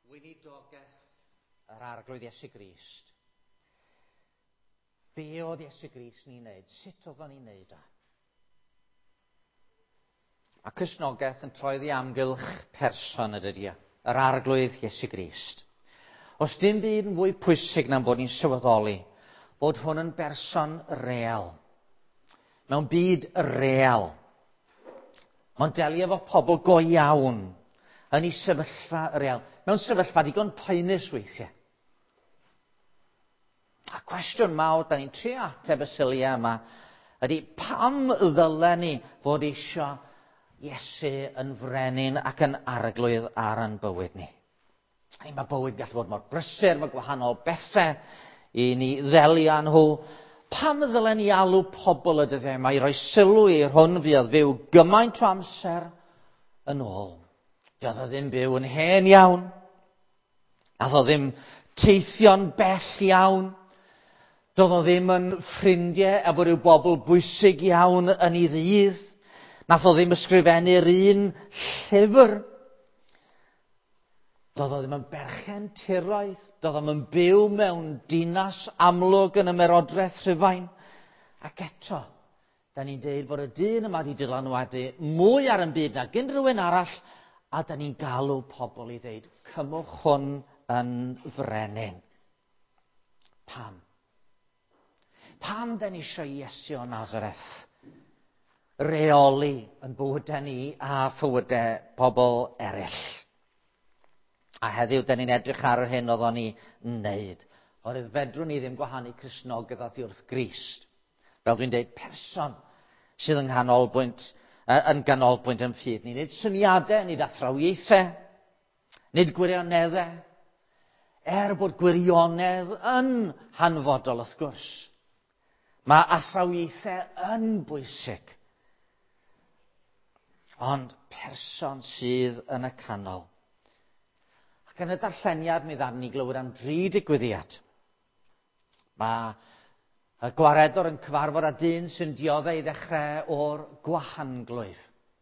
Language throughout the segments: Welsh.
Weinidogaeth yr arglwydd Iesu Grist. Be oedd Iesu Grist ni'n neud? Sut oedd ni'n neud o? A Cristnogaeth yn troeddi amgylch person ydy o, yr arglwydd Iesu Grist. Os dim byd yn fwy pwysig na'n bod ni'n sylweddoli bod hwn yn berson real. Mewn byd real. Mae'n delio efo pobl go iawn yn ei sefyllfa real. Mewn sefyllfa digon poenus weithiau. A cwestiwn mawr da ni'n trio ateb y syliau yma ydy pam ddylen ni fod eisiau Iesu yn frenin ac yn arglwydd ar yn bywyd ni. Mae bywyd gallu bod mor brysur, mae gwahanol bethau i ni ddelio nhw. Pam ddylen ni alw pobl y dyddiau yma i roi sylw i'r hwn fydd fyw gymaint o amser yn ôl. Doedd o ddim byw yn hen iawn. Doedd o ddim teithio'n bell iawn. Doedd o ddim yn ffrindiau efo ryw bobl bwysig iawn yn ei ddydd. Nath o ddim ysgrifennu'r un llyfr. Doedd o ddim yn berchen tiroedd. Doedd o ddim yn byw mewn dinas amlwg yn ymerodraeth Rhufain. Ac eto, da ni'n deud bod y dyn yma wedi dylanwadu mwy ar yn byd nag unrhyw un arall, a da ni'n galw pobl i ddeud, cymwch hwn yn frenin. Pam? Pam da ni eisiau Iesu o Nazareth reoli yn bywydau ni a phywydau pobl eraill? A heddiw, da ni'n edrych ar hyn oedd o'n i'n wneud. Oherwydd fedrwn ni ddim gwahanu Cristnogaeth oddi wrth Grist. Fel dwi'n deud, person sydd yn ganolbwynt yn ffydd ni. Nid syniadau, nid athrawiaethau, nid gwirioneddau. Bod gwirionedd yn hanfodol wrth gwrs. Mae athrawiaethau yn bwysig. Ond person sydd yn y canol. Ac yn y darlleniad mi ddarn ni glywed am 3 digwyddiad. Mae y gwaredwr yn cyfarfod â dyn sy'n dioddau i ddechrau o'r gwahanglwydd.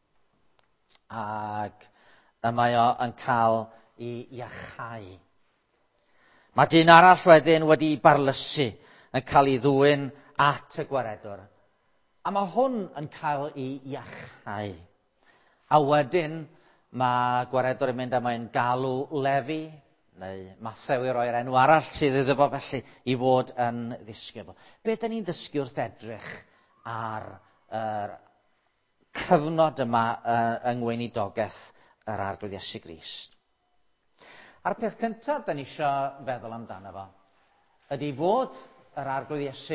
Ac mae o yn cael ei iachau. Mae dyn arall wedyn wedi barlysu yn cael ei ddwyn at y gwaredwr. A mae hwn yn cael ei iachau. A wedyn mae gwaredwr yn mynd am ein galw Lefi, neu Mathew i roi'r enw arall sydd iddo fo felly i fod yn ddisgybl. Be da ni'n ddysgu wrth edrych ar cyfnod yma yng ngweinidogaeth yr arglwydd Iesu Grist? A'r peth cyntaf da ni eisiau feddwl amdano fo ydy fod yr arglwydd Iesu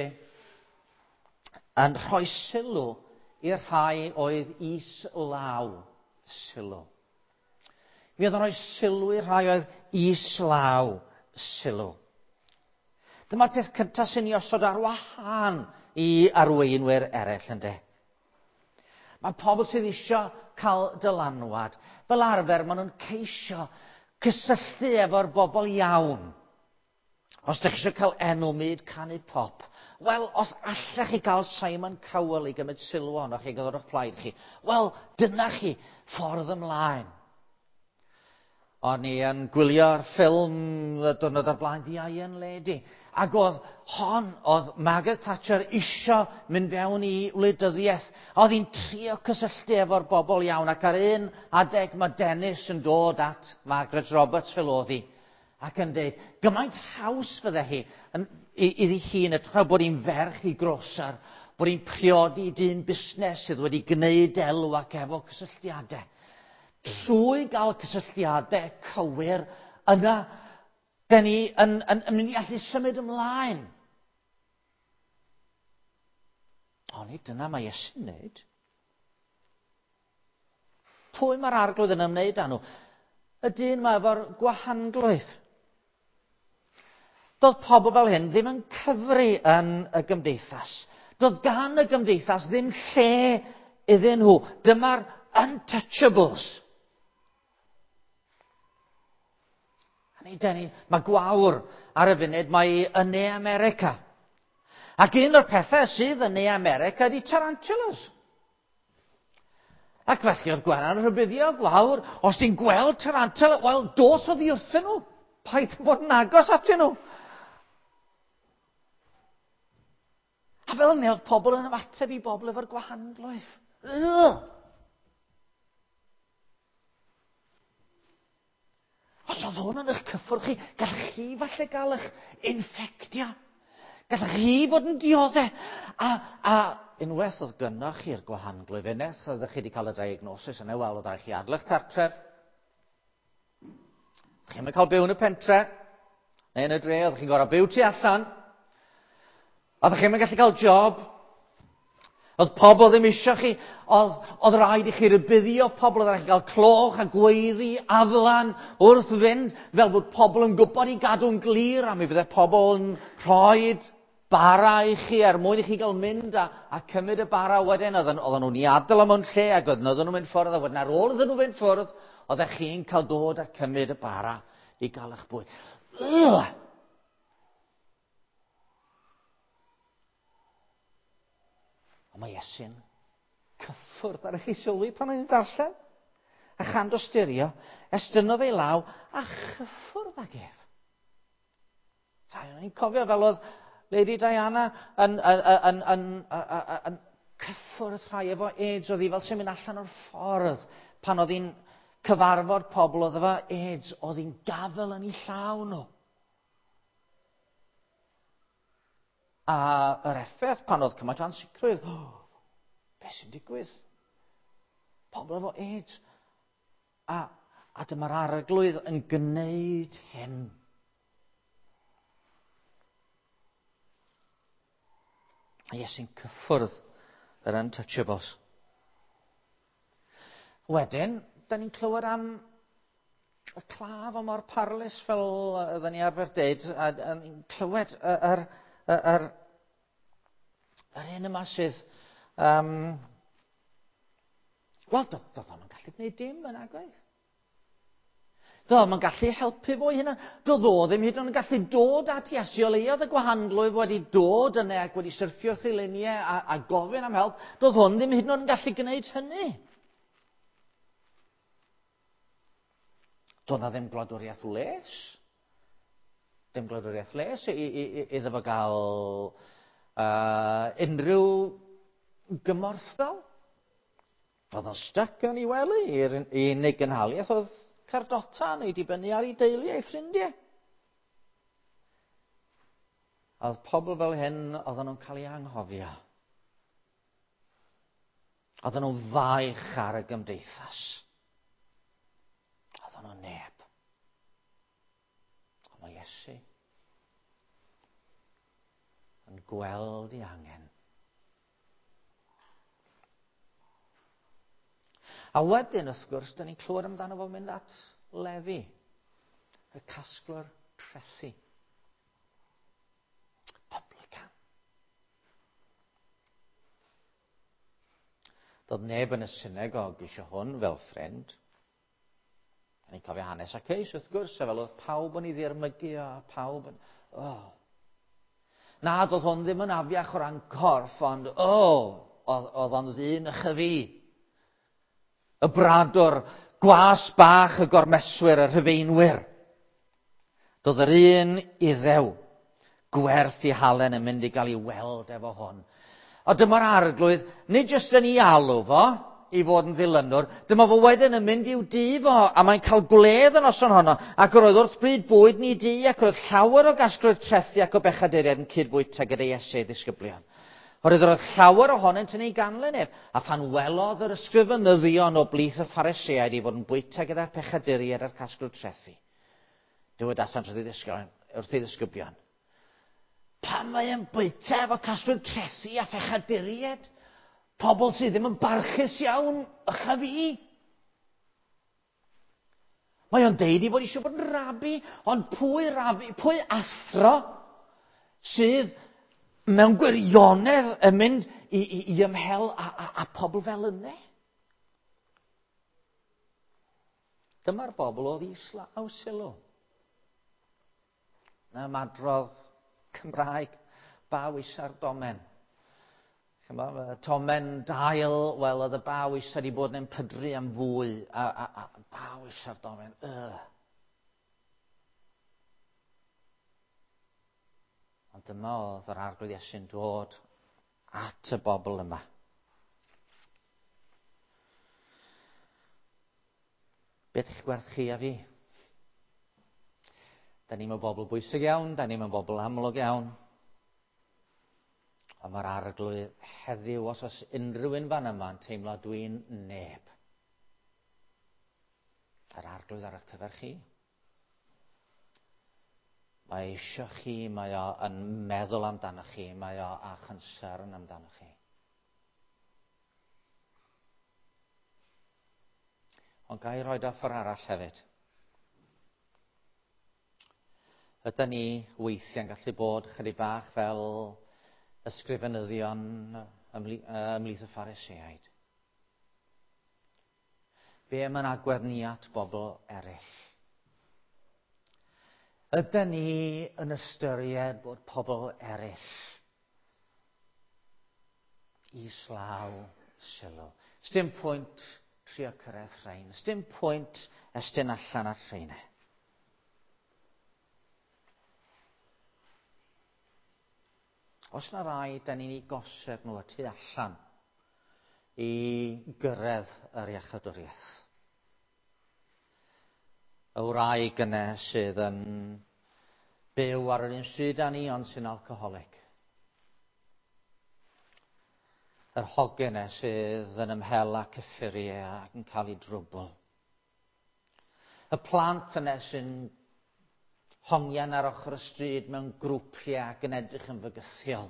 yn rhoi sylw i'r rhai oedd islaw sylw. Mi oedd yn rhoi sylw i'r rhai oedd islaw sylw. Dyma'r peth cyntaf sy'n ei osod ar wahân i arweinwyr eraill ynddo. Mae pobl sydd eisiau cael dylanwad. Fel arfer, maen nhw'n ceisio cysylltu efo'r bobl iawn. Os ydych chi eisiau cael enw myd canu pop, wel, os allech chi gael Simon Cowell i gymryd sylw ohonoch chi gyda'r o'ch plaid chi, wel, dyna chi ffordd ymlaen. O'n i yn gwylio'r ffilm y diwrnod o'r blaen, The Iron Lady. Ac oedd Margaret Thatcher isio mynd fewn i wleidyddiaeth. Oedd hi'n trio cysylltu efo'r bobl iawn. Ac ar un adeg mae Dennis yn dod at Margaret Roberts fel oedd hi. Ac yn dweud, gymaint haws fydde hi iddi hi yn edrych bod hi'n ferch i grosar, bod hi'n priodi dyn busnes sydd wedi gwneud elw ac efo cysylltiadau. Trwy gael cysylltiadau cywir, yna da ni yn mynd i allu symud ymlaen. Ond dyna mae Iesu'n wneud. Pwy mae'r arglwydd yn ymwneud â nhw? Y dyn mae efo'r gwahanglwydd. Doedd pobl fel hyn ddim yn cyfri yn y gymdeithas. Doedd gan y gymdeithas ddim lle iddyn nhw. Dyma'r untouchables. Mae gwawr ar y funud, mae yn Ne America. Ac un o'r pethau sydd yn Ne America ydy tarantulas. Ac felly oedd Gwenan yn rhybuddio gwawr, os ti'n gweld tarantel, wel, dos oddi wrthyn nhw. Paid bod yn agos atyn nhw. A fel yna oedd pobl yn ymateb i bobl efo'r gwahanloedd. Os oedd hwn yn eich cyffwrdd chi, gallech chi falle gael eich infectio. Gallech chi fod yn dioddau. A unwaith oedd gynnwch chi'r gwahanloedd unwaith, oedd chi wedi cael y diagnosis yna, wel, oedd chi adlech cartref. Chi'n mynd cael byw yn y pentre, neu yn y dre, oedd chi'n gorau byw tu allan. Oedd chi'n mynd gallu cael job. Oedd pobl ddim eisiau chi. Oedd rhaid i chi rybuddio pobl. Oedd rhaid i chi gael cloch a gweiddi, aflan, wrth fynd, fel bod pobl yn gwybod i gadw'n glir, a mi fydde pobl yn rhoi bara i chi mwyn i chi gael mynd a cymryd y bara wedyn. Oedden nhw'n i adael am o'n lle, ac oedden nhw'n mynd ffwrdd, a wedyn ar ôl iddyn nhw fynd ffwrdd, oeddech chi'n cael dod a cymryd y bara i gael eich bwyd. Mae Iesu'n cyffwrdd ar eich sylwi pan o'n i'n darllen. A chand o styrio, estynnodd ei law a chyffwrdd ag ef. O'n i'n cofio fel oedd Lady Diana yn cyffwrdd rhai efo AIDS. Oedd hi fel sy'n mynd allan o'r ffordd pan oedd hi'n cyfarfod pobl oedd efo AIDS. Oedd hi'n gafel yn ei llaw nhw. A yr effaith pan oedd cymaint o ansicrwydd, beth sy'n digwydd? Pobl efo AIDS. A dyma'r arglwydd yn gwneud hyn. A Iesu'n cyffwrdd yr untouchables. Wedyn, da ni'n clywed am y claf o mor parlus fel ydyn ni arfer deud, a ni'n clywed yr hyn yma sydd, wel, doedd o'n gallu gwneud dim yn agwedd. Doedd o'n gallu helpu fo hynna. Doedd o ddim hyd yn gallu dod at Iesu. O leia oedd y gwahanlwydd wedi dod yna ac wedi syrthio wrth ei luniau a gofyn am help. Doedd hwn ddim hyd yn gallu gwneud hynny. Doedd o ddim gwladwriaeth les. Dim gwladwriaeth les iddo fo gael unrhyw gymorthol. Oedd o'n styc yn ei wely i unig gynhaliaeth oedd cardota neu dibynnu ar ei deulu a'i ffrindiau. Oedd pobl fel hyn oedden nhw'n cael ei anghofio. Oedden nhw'n faich ar y gymdeithas. Oedden nhw'n neb. Ond mae Iesu yn gweld ei angen. A wedyn, wrth gwrs, da ni'n clywed amdano fo mynd at Lefi, y casglwr trethi. Publican. Doedd neb yn y synagog eisiau hwn fel ffrind. A ni'n cofio hanes ac eis, wrth gwrs, a fel oedd pawb yn ei ddirmygu, a pawb yn... Na, doedd hwn ddim yn afiach o ran corff, ond oedd o'n ddyn y chyfi. Y bradwr, gwas bach y gormeswyr, y rhyfeinwyr. Doedd yr un iddew, gwerth i halen yn mynd i gael ei weld efo hwn. A dyma'r arglwydd, nid jyst yn ei alw fo, i fod yn ddilynwr, dyma fo wedyn yn mynd i'w dŷ fo, a mae'n cael gwledd yn oson honno, ac roedd wrth bryd bwyd ni dŷ, ac roedd llawer o gasglwyr trethi ac o bechaduriaid yn cydbwyta gyda Iesu ei ddisgyblion. Roedd llawer ohonynt yn ei ganlen ef, a phan welodd yr ysgrifenyddion o blith y Pharisëaid i fod yn bwyta gyda'r pechaduriaid a'r casglwyr trethi. Dywed asant wrth ei ddisgyblion. Pan mae'n bwyta efo casglwyr trethi a phechaduriaid? Pobl sydd ddim yn barchus iawn ycha fi. Mae o'n deud i fod eisiau bod yn rabi, ond pwy rabi, pwy athro sydd mewn gwirionedd yn mynd i ymhel a pobl fel yna? Dyma'r bobl oedd islaw sylw. Na madrodd Cymraeg baw isa'r domen. Tomen dail, wel, oedd y baw eisiau di bod yn pydru am fwy, a baw eisiau'r domen, Ond dyma oedd yr arglwydd Iesu'n dod at y bobl yma. Beth eich gwerth chi a fi? Da ni'n mewn bobl bwysig iawn, da ni'n mewn bobl amlwg iawn. Ond mae'r arglwydd heddiw, os oes unrhyw un fan yma'n teimlo dwi'n neb. Yr arglwydd ar eich cyfer chi. Mae eisiau chi, mae o yn meddwl amdano chi, mae o a chynsern amdano chi. Ond ga i roed offer arall hefyd. Ydyn ni weithiau'n gallu bod chydig bach fel ysgrifenyddion ymhlith y Phariseaid. Be am yn agwedd ni at bobl eraill? Ydyn ni yn ystyried bod pobl eraill islaw sylw? Sdim pwynt trio cyrraedd rhain. Sdim pwynt estyn allan ar rheinau. Os na rai, da ni'n ei gosod nhw y tu allan i gyrraedd yr iachadwriaeth. Y wraig yna sydd yn byw ar yr un stryd â ni ond sy'n alcoholic. Yr hogyn yna sydd yn ymhel â cyffuriau ac yn cael ei drwbl. Y plant yna sy'n hongian ar ochr y stryd mewn grwpiau ac yn edrych yn fygythiol.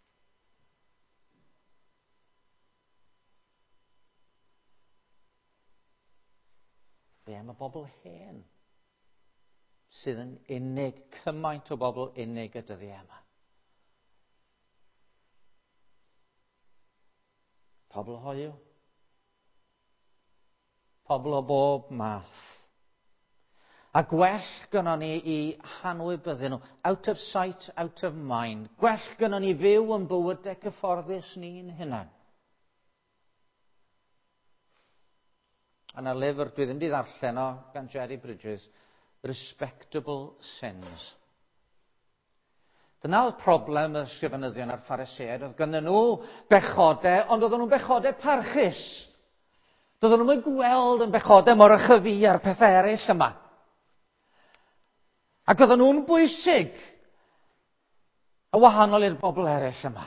Be am y bobl hen sydd yn unig, cymaint o bobl unig y dyddiau yma? Pobl hoyw. Pobl o bob math. A gwell gynnon ni i hanwybyddu nhw, out of sight, out of mind. Gwell gynnon ni fyw yn bywydau cyfforddus ni'n hunan. Yna lyfr, dwi ddim wedi ddarllen o, gan Jerry Bridges, Respectable Sins. Dyna oedd problem y ysgrifenyddion a'r Pharisëaid. Oedd gynnon nhw bechodau, ond oedden nhw'n bechodau parchus. Doedden nhw'n gweld yn bechodau mor ychyfu a'r pethau eraill yma. Ac oedden nhw'n bwysig a wahanol i'r bobl eraill yma.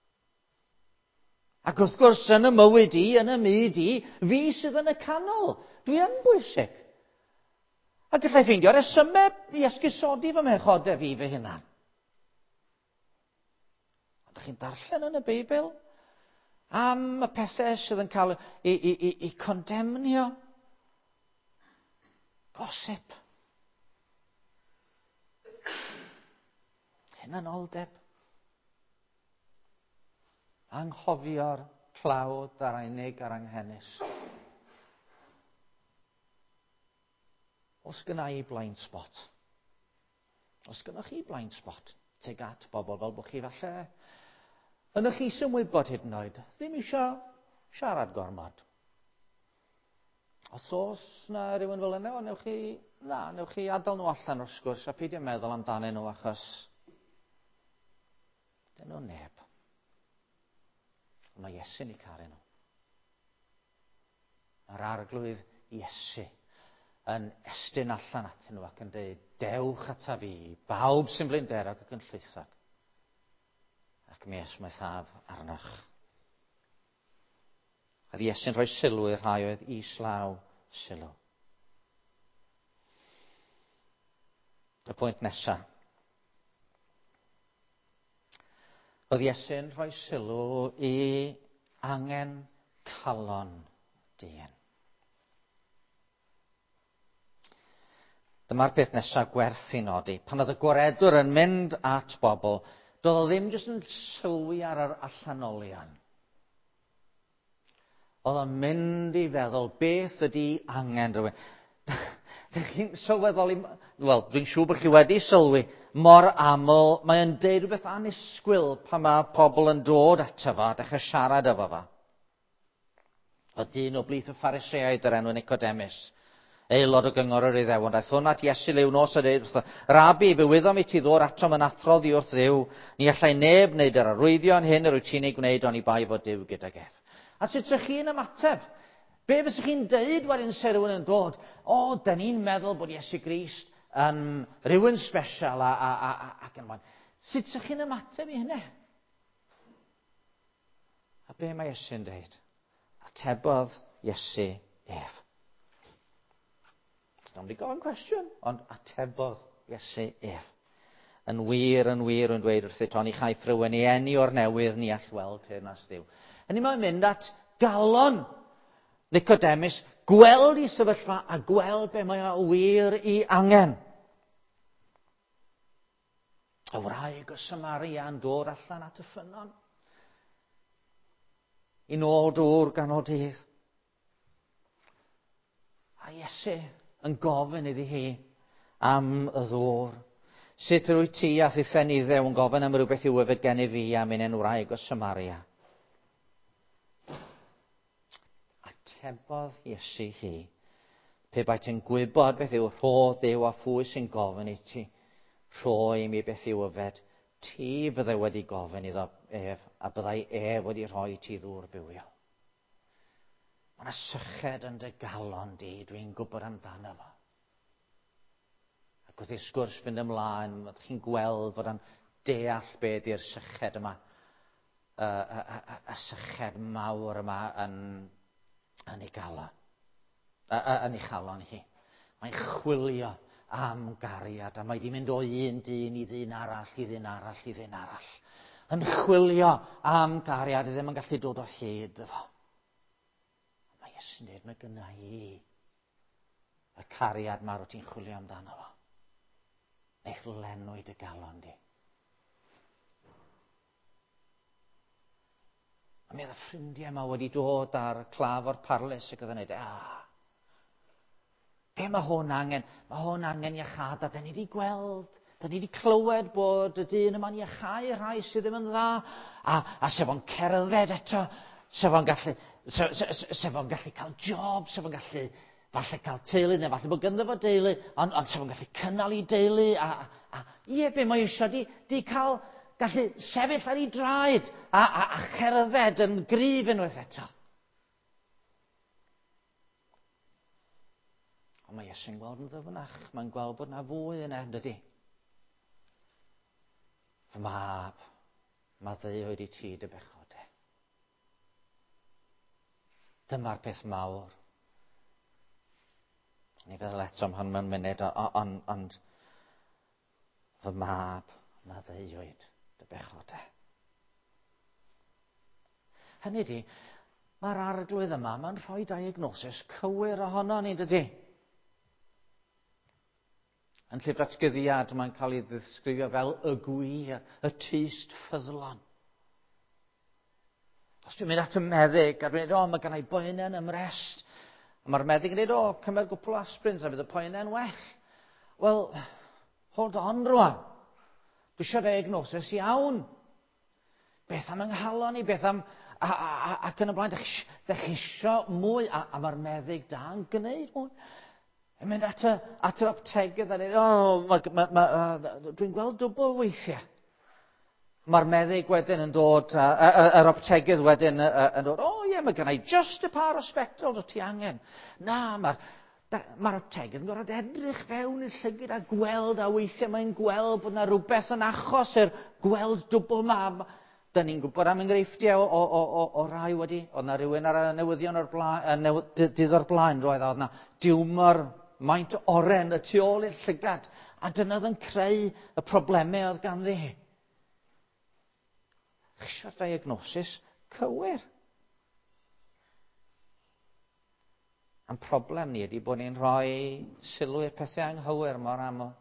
Ac wrth gwrs yn y mywyd i, yn y myd i, fi sydd yn y canol. Dwi yn bwysig. A gallai ffeindio resymau i esgusodi fy mechodau fi fy hunan. Ydych chi'n darllen yn y Beibl am y pethau sydd yn cael i condemnio? Gosip. Hunanoldeb. Anghofio'r plawd a'r unig a'r anghennus. Os gynna i blind spot? Os gynnoch chi blind spot? Teg at bobl fel bod chi falle yn eich is-ymwybod hyd yn oed ddim eisiau siarad gormod. Os oes na rhywun fel yna, newch chi adael nhw allan o'r sgwrs a peidio meddwl amdanyn nhw achos dyn nhw neb. Mae Iesu'n ei caru nhw. Mae'r arglwydd Iesu yn estyn allan atyn nhw ac yn dweud, dewch ata fi, bawb sy'n blinderog ac yn llwythog. Ac mi ysmaethaf arnoch. Oedd Iesu'n rhoi sylw i'r rhai oedd islaw sylw. Y pwynt nesaf. Oedd Iesu'n rhoi sylw i angen calon dyn. Dyma'r peth nesaf gwerth i nodi. Pan oedd y gwaredwr yn mynd at bobl, doedd o ddim jyst yn sylwi ar yr allanolion. Oedd o'n mynd i feddwl beth ydy angen rhywun. chi'n sylweddoli, wel, dwi'n siŵr bod chi wedi sylwi, mor aml, mae'n deud rhywbeth annisgwyl pan mae pobl yn dod ato fo, dechrau siarad efo fo. O dyn o blith y Phariseaid yr enw Nicodemus, aelod o gyngor yr Iddewon, daeth hwn at Iesu liw nos a dweud wrtho, Rabi, fe wyddom i ti ddod ato yn athrodd i wrth Dduw, ni allai neb wneud yr arwyddion hyn yr wyt ti'n ei gwneud ond i bai fod Duw gydag ef. A sut ydych chi'n ymateb? Be fysych chi'n deud wedyn se rhywun yn dod? O, da ni'n meddwl bod Iesu Grist yn rhywun special ac yn ymlaen. Sut ydych chi'n ymateb i hynny? A be mae Iesu'n deud? Atebodd Iesu ef. Dyna wedi gofyn cwestiwn, ond atebodd Iesu ef. Yn wir yn dweud wrth eto, ni chaiff rhywun i eni o'r newydd ni all weld teyrnas Dduw. Hynny mae'n mynd at galon Nicodemus, gweld i sefyllfa a gweld be mae o wir i angen. Y wraig o Samaria yn dod allan at y ffynon. I nôl dŵr ganol dydd. A Iesu yn gofyn iddi hi am y ddŵr. Sut rwyt ti a thithen iddew yn gofyn am rhywbeth i wyfyd gen i fi am un wraig o Samaria. Atebodd Iesu hi. Pe bai ti'n gwybod beth yw rhodd Dduw a phwy sy'n gofyn i ti, rhoi mi beth yw yfed, ti byddai wedi gofyn iddo ef, a byddai ef wedi rhoi ti ddŵr bywiol. Mae yna syched yn dy galon di, dwi'n gwybod amdano fo. Ac wrth i'r sgwrs fynd ymlaen, chi'n gweld fod yn deall be di'r syched yma, y syched mawr yma yn ei galon. Yn ei chalon hi. Mae'n chwilio am gariad, a mae di mynd o un dyn i ddyn arall, i ddyn arall, i ddyn arall. Yn chwilio am gariad, ddim yn gallu dod o hyd efo. Mae Iesu'n dweud, mae gynna i y cariad mawr o ti'n chwilio amdano fo. Eich lenwi dy galon di. A mi oedd y ffrindiau yma wedi dod ar claf o'r parlus ac oedd yn dweud, be mae hwn angen? Mae hwn angen iachad, a da ni wedi gweld, da ni wedi clywed bod y dyn yma'n iachau rhai sydd ddim yn dda, a sef o'n cerdded eto, sef o'n gallu cael job, sef o'n gallu falle cael teulu, neu falle bod gynno fo deulu, ond sef o'n gallu cynnal i deulu, be mae eisiau di cael, gallu sefyll ar ei draed, a cerdded yn gryf unwaith eto. Ond mae Iesu'n gweld yn ddyfnach. Mae'n gweld bod yna fwy yna, dydy. Fy mab, mae ddeuwyd i ti dy bechode. Dyma'r peth mawr. Ni feddwl eto am hwn mewn munud, ond fy mab, mae ddeuwyd dy bechode. Hynny di, mae'r arglwydd yma, mae'n rhoi diagnosis cywir ohono ni, dydy. Yn llyfr Atgyddiad, mae'n cael ei ddisgrifio fel y gwir, y tyst ffyddlon. Os dwi'n mynd at y meddyg, a dwi'n dweud, mae gennau boenen ymrest. A mae'r meddyg yn dweud, cymer gwpl o aspirins, a fydd y poenen well. Wel, hold on rwan. Dwi eisiau diagnosis iawn. Beth am ynghalon ni, beth am... ac yn y blaen, dech chi isio mwy, a mae'r meddyg da'n gwneud mwy. Yn mynd at yr optegydd a dweud, dwi'n gweld dwbl weithiau. Mae'r meddyg wedyn yn dod, yr optegydd wedyn yn dod, mae gennau just y par o spectols o ti angen. Na, mae'r optegydd yn gorfod edrych fewn i'r llygyd a gweld, a weithiau mae'n gweld bod yna rhywbeth yn achos i'r gweld dwbl mab. Da ni'n gwybod am enghreifftiau o rai wedi, oedd yna rhywun ar y newyddion dydd o'r blaen, roedd yna diwmor maint oren y tu ôl i'r llygad, a dyna oedd yn creu y problemau oedd ganddi. Eisiau'r diagnosis cywir. A'n problem ni ydy bod ni'n rhoi sylw i'r pethau anghywir mor aml.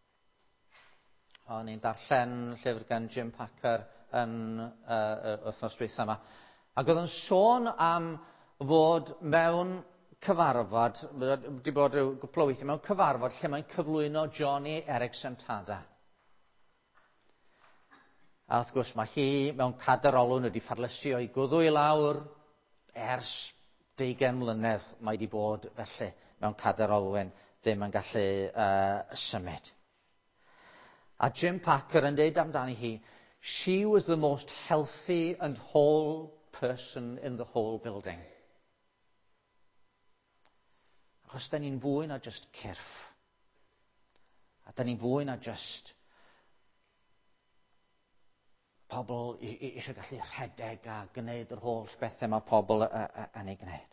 O'n i'n darllen llyfr gan Jim Packer yn wythnos dwytha yma. Ac oedd yn sôn am fod mewn cyfarfod, wedi bod rhyw gwpl o weithiau mewn cyfarfod lle mae'n cyflwyno Johnny Erickson Tada. A wrth gwrs mae hi mewn caderolwn wedi ffarlysio i gwddw i lawr ers 20 mlynedd mae wedi bod felly mewn caderolwyn ddim yn gallu symud. A Jim Packer yn deud amdani hi, she was the most healthy and whole person in the whole building. Achos da ni'n fwy na just cyrff. A da ni'n fwy na just pobl eisiau gallu rhedeg a gwneud yr holl bethau mae pobl yn ei gwneud.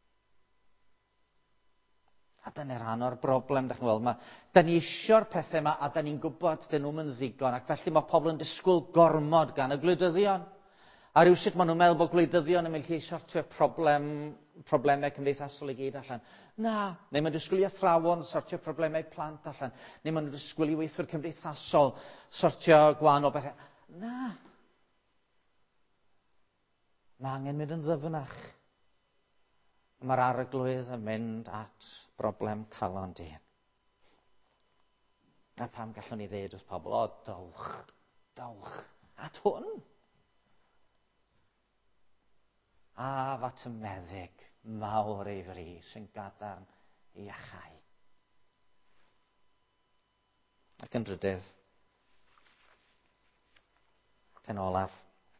A dyna rhan o'r broblem, da ni eisiau'r pethau yma a da ni'n gwybod dyn nhw'n ddigon ac felly mae pobl yn disgwyl gormod gan y gwleidyddion. A rywsut maen nhw'n meddwl bod gwleidyddion yn mynd i sortio problemau cymdeithasol i gyd allan. Na, neu mae'n disgwyl i athrawon sortio problemau plant allan. Neu mae'n disgwyl i weithwyr cymdeithasol sortio gwahanol bethau. Na. Mae angen mynd yn ddyfnach. Mae'r arglwydd yn mynd at broblem calon dyn. A pam gallwn ni ddweud wrth pobl, dowch at hwn. A fat y meddyg mawr ei fri sy'n gadarn i achau. Ac yn drydydd, yn olaf,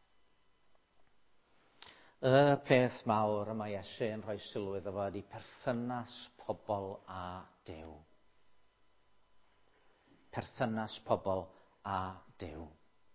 y peth mawr y mae Iesu yn rhoi sylw iddo fo ydy perthynas pobl a Duw. Perthynas pobl a Duw.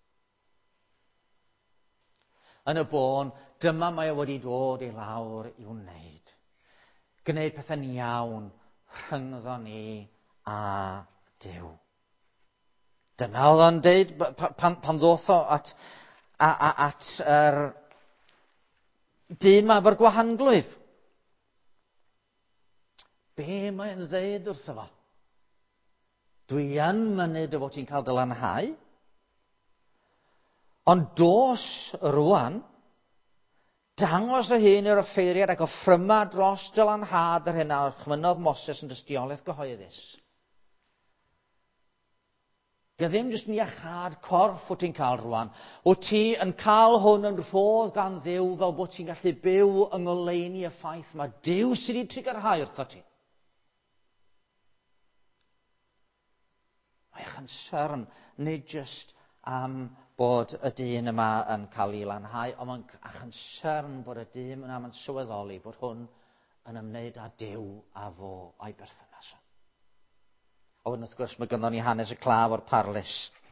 Yn y bôn, dyma mae wedi dod i lawr i'w wneud. Gwneud pethau'n iawn rhyngddo ni a Duw. Dyna oedd o'n deud pan ddoth o at yr dyn ma efo'r gwahanglwydd. Be mae'n ddeud wrtho fo? Dwi yn mynnu dy fod ti'n cael dylanhau, ond dos rwan, dangos y hyn i'r offeiriad ac offryma dros dylanhad yr hyn a chmynodd Moses yn dystiolaeth gyhoeddus. Dio ddim jyst yn iachad corff wyt ti'n cael rwan. Wyt ti yn cael hwn yn rhodd gan Dduw fel bod ti'n gallu byw yng ngoleuni y ffaith mae Duw sydd wedi trigyrhau wrtho ti. Mae eich yn syrn, nid jyst am bod y dyn yma yn cael ei lanhau, ond mae'n eich yn syrn bod y dyn yma yn sylweddoli bod hwn yn ymwneud â Duw a fo a'i berthynas. O, wrth gwrs, mae gynnon ni hanes y claf o'r parlus.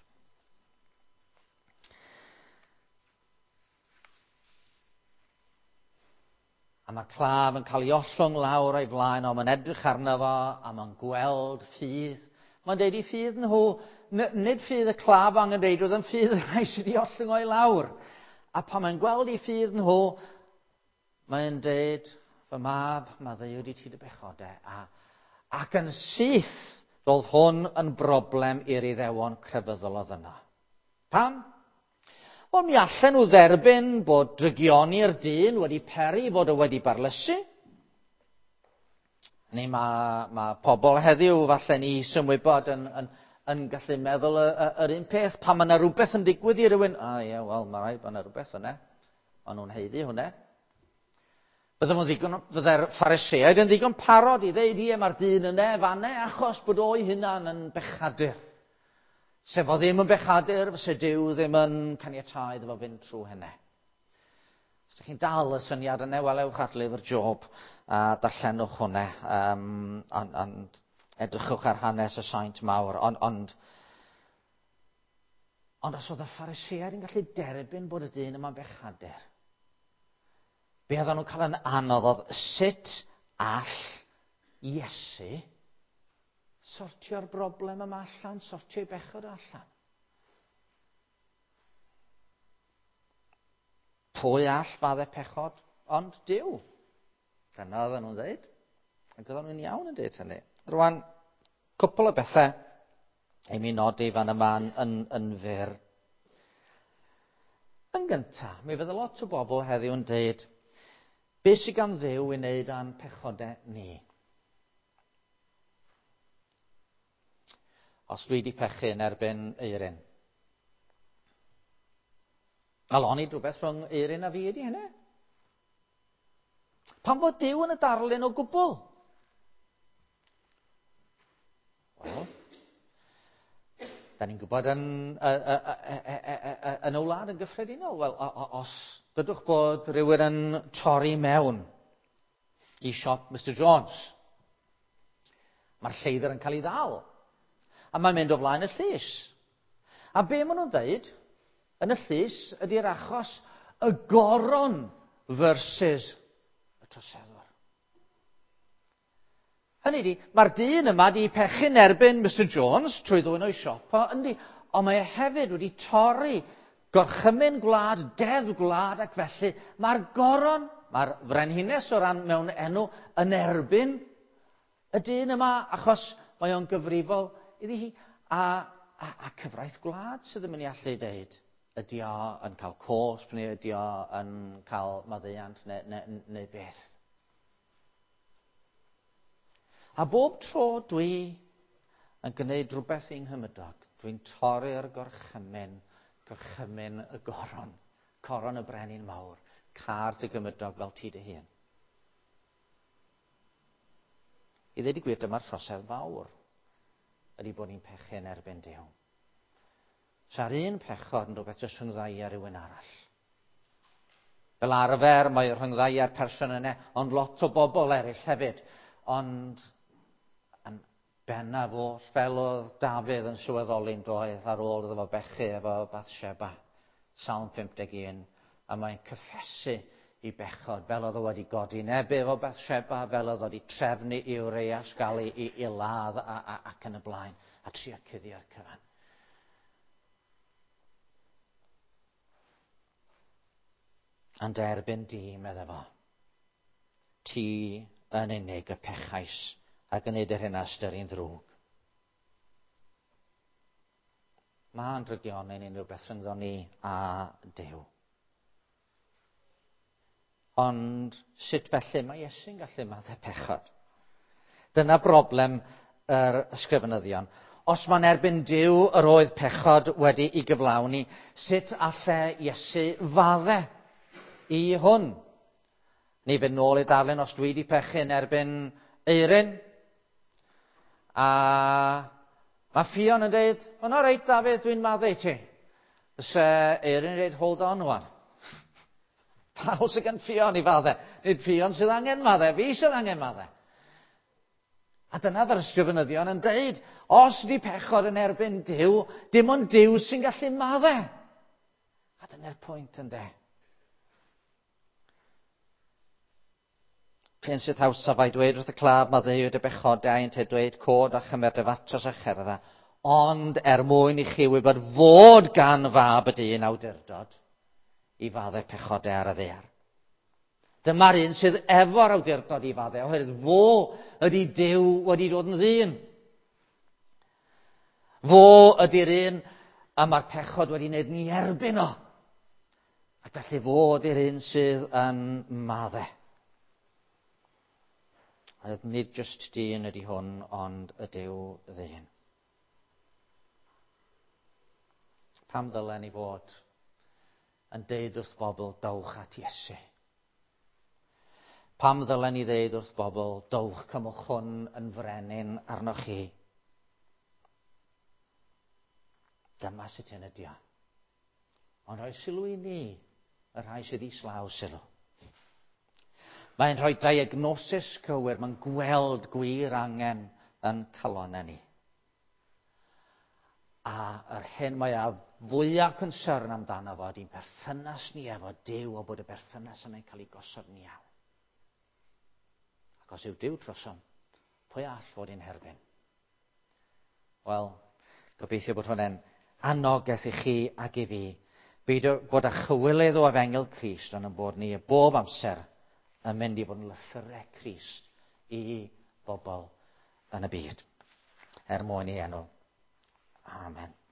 A mae'r claf yn cael ei ollwng lawr a'i flaen, ond mae'n edrych arno fo, a mae'n gweld ffydd. Mae'n deud i ffydd nhw, nid ffydd y claf angen deud, oedd yn ffydd rhai sydd wedi ollwng o'i lawr. A pan mae'n gweld i ffydd nhw, mae'n deud, fy mab, mae Dduw wedi ti dy bechodau. Ac yn syth, roedd hwn yn broblem i'r Iddewon crefyddol oedd yna. Pam? Wel, mi allan nhw dderbyn bod drygioni'r dyn wedi peri fod o wedi barlysu. Neu mae pobl heddiw falle ni symwybod yn gallu meddwl yr un peth. Pan mae yna rhywbeth yn digwydd i rywun, wel, mae rhaid bod yna rhywbeth yna. Mae nhw'n heiddi hwnna. Fydde'r Phariseaid yn ddigon parod i ddeud mae'r dyn yna fanne achos bod o'i hunan yn bechadur. Sef o ddim yn bechadur, fyse Duw ddim yn caniatáu iddo fo fynd trwy hynny. Os ydych chi'n dal y syniad yna, welewch at lyfr Job a darllenwch hwnna, ond edrychwch ar hanes y saint mawr. Ond os oedd y Phariseaid yn gallu derbyn bod y dyn yma'n bechadur, be oedden nhw'n cael yn anodd oedd sut all Iesu sortio'r broblem yma allan, sortio'i bechod allan. Pwy all faddau pechod? Ond Duw. Dyna oedden nhw'n dweud. Ac oedden nhw'n iawn yn dweud hynny. Rwan, cwpl o bethau ei mi nodi fan yma yn fyr. Yn gyntaf, mi fydde lot o bobl heddiw yn dweud, Be sydd gan Dduw i wneud â'n pechodau ni? Os dwi wedi pechu yn erbyn Eirin. Aloni rhywbeth rhwng Eirin a fi ydi hynny. Pan fod Duw yn y darlun o gwbl? Wel, da ni'n gwybod yn y wlad yn gyffredinol. Wel, os dydwch bod rhywun yn torri mewn i siop Mr Jones, mae'r lleidr yn cael ei ddal. A mae'n mynd o flaen y llys. A be maen nhw'n dweud yn y llys ydy'r achos y goron versus y troseddwr. Hynny ydi, mae'r dyn yma wedi pechu'n erbyn Mr Jones trwy ddwyn o'i siop, ond mae hefyd wedi torri gorchymyn gwlad, deddf gwlad, ac felly mae'r goron, mae'r frenhines o ran mewn enw yn erbyn y dyn yma, achos mae o'n gyfrifol iddi hi. A cyfraith gwlad sydd yn mynd i allu deud, ydy o yn cael cosp, neu ydy o yn cael maddeuant, neu beth. A bob tro dwi yn gwneud rhywbeth i'n nghymydog, dwi'n torri'r gorchymyn y coron y brenin mawr, cart y gymydog fel ti dy hun. I ddweud i gwir, dyma'r trosedd fawr ydy bod ni'n pechu yn erbyn Duw. Sa'r un pechod yn rhywbeth jyst rhyngddai ar rhywun arall. Fel arfer mae rhyngddai ar person yna, ond lot o bobl eraill hefyd. Ond yn bennaf o fel oedd Dafydd yn sylweddoli'n doedd ar ôl iddo fo bechu efo Bathsheba, Psalm 51, a mae'n cyffesu i bechod, fel oedd o wedi godi nebu efo Bathsheba, fel oedd o wedi trefnu i Urias gael i ladd ac yn y blaen, a trio cuddio'r cyfan. Ond erbyn di, medda fo, ti yn unig y pechais, ac yn neud yr hynna ystyr i'n ddrwg. Mae'n drygionau ni'n rhywbeth rhyngddo ni a Duw. Ond sut felly mae Iesu'n gallu maddau pechod? Dyna broblem yr ysgrifenyddion. Os mae'n erbyn Duw yr oedd pechod wedi ei gyflawni, sut allai Iesu faddau i hwn? Ni fynd nôl i darlun os dwi wedi pechu'n erbyn Eirin. A mae Ffion yn dweud, "Yna reit Dafydd, dwi'n maddau ti." Fysa Eirin yn dweud, "Hold on wan. Pawb sydd gan Ffion i faddau. Nid Ffion sydd angen maddau, fi sydd angen maddau." A dyna fy'r ysgrifenyddion yn dweud, os di pechod yn erbyn Duw, dim ond Duw sy'n gallu maddau. A dyna'r pwynt ynde. Pen sydd hawsaf a'i dweud wrth y claf maddeuwyd y bechodau yn te dweud cod a chymer dyfatos a cherdda, ond mwyn i chi wybod fod gan fab y dyn awdurdod i faddau pechodau ar y ddaear. Dyma'r un sydd efo'r awdurdod i faddau, oherwydd fo ydy Duw wedi dod yn ddyn. Fo ydy'r un a mae'r pechod wedi wneud ni erbyn o. Ac felly fo ydy'r un sydd yn maddau. Nid jyst dyn ydy hwn, ond y Duw ddyn. Pam ddylen ni fod yn deud wrth bobl, dowch at Iesu? Pam ddylen ni ddeud wrth bobl, dowch cymwch hwn yn frenin arnoch chi? Dyma sut hyn ydi o. Ond rhoi sylw i ni, y rhai sydd islaw sylw. Mae'n rhoi diagnosis cywir, mae'n gweld gwir angen yn calonau ni. A yr hyn mae a fwyaf concern amdano fo ydy'n berthynas ni efo Duw, o bod y berthynas yna'n cael ei gosod yn iawn. Ac os yw Duw trosom, pwy all fod i'n herbyn? Wel, gobeithio bod hwnna'n anogaeth i chi ac i fi, bod a chywilydd o efengil Crist, ond yn bod ni bob amser yn mynd i fod yn lythyrau Crist i bobl yn y byd. Mwyn ei enw. Amen.